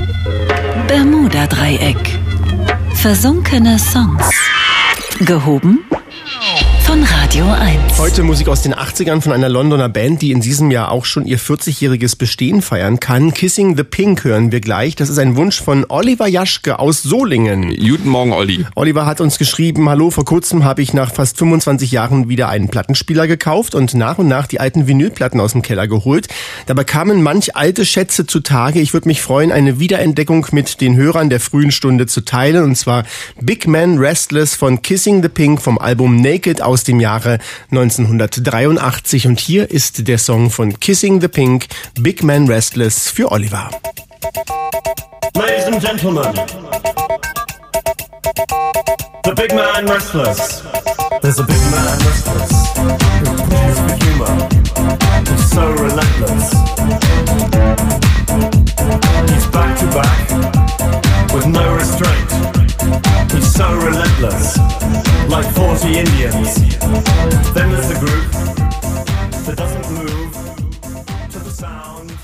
Bermuda-Dreieck. Versunkene Songs. Gehoben von Radio 1. Heute Musik aus den 80ern von einer Londoner Band, die in diesem Jahr auch schon ihr 40-jähriges Bestehen feiern kann. Kissing the Pink hören wir gleich. Das ist ein Wunsch von Oliver Jaschke aus Solingen. Guten Morgen, Olli. Oliver hat uns geschrieben: Hallo, vor kurzem habe ich nach fast 25 Jahren wieder einen Plattenspieler gekauft und nach die alten Vinylplatten aus dem Keller geholt. Dabei kamen manch alte Schätze zutage. Ich würde mich freuen, eine Wiederentdeckung mit den Hörern der frühen Stunde zu teilen. Und zwar Big Man Restless von Kissing the Pink vom Album Naked aus dem Jahre 1983. Und hier ist der Song von Kissing the Pink, Big Man Restless, für Oliver. Ladies and gentlemen, the big man restless. There's a big man restless who pushes for humor. He's so relentless. He's back to back with no restraint. He's so relentless, like 40 Indians. Then there's a group that doesn't move to the sound